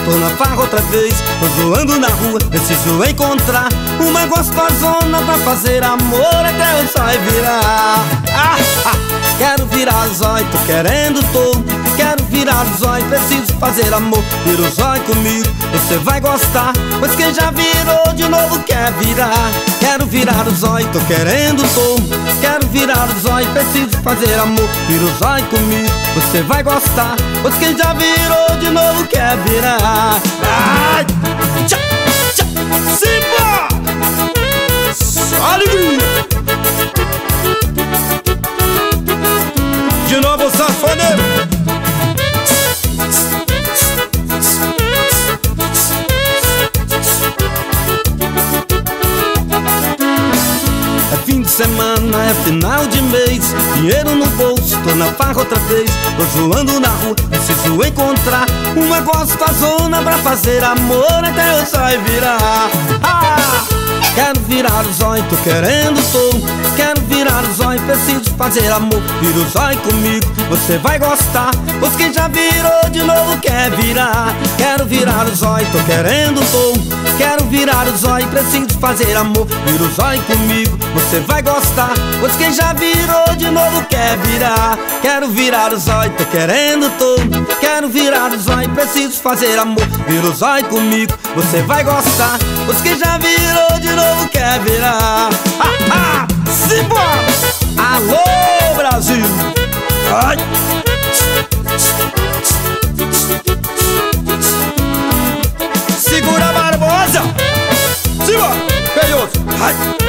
tô na farra outra vez. Tô zoando na rua, preciso encontrar uma gostosona pra fazer amor até o sol virar. Quero virar zóio, tô querendo, quero virar zóio, preciso fazer amor. Vira o zóio comigo, você vai gostar, pois quem já virou de novo quer virar. Quero virar o zóio, tô querendo, quero virar o zóio, preciso fazer amor. Vira o zóio comigo, você vai gostar, pois quem já virou de novo quer virar. Ai, tchá, tchá, simba! Alegria! De novo, safoneiro! É fim de semana, é final de mês, dinheiro no bolso, tô na farra outra vez. Tô zoando na rua, preciso encontrar uma gostosona pra fazer amor até o sol virar. Quero virar o zóio, tô querendo, quero virar o zóio, preciso fazer amor. Vira o zóio comigo, você vai gostar, pois quem já virou de novo quer virar. Quero virar o zóio, tô querendo, quero virar o zóio, preciso fazer amor. Vira o zóio comigo, você vai gostar, pois quem já virou de novo quer virar. Quero virar o zóio, tô querendo, quero virar o zóio, preciso fazer amor. Vira o zóio comigo, você vai gostar, pois quem já virou de novo quer virar. Simbora! Alô, Brasil! Ai! Segura a Barbosa! Simbora! Peioso! Ai!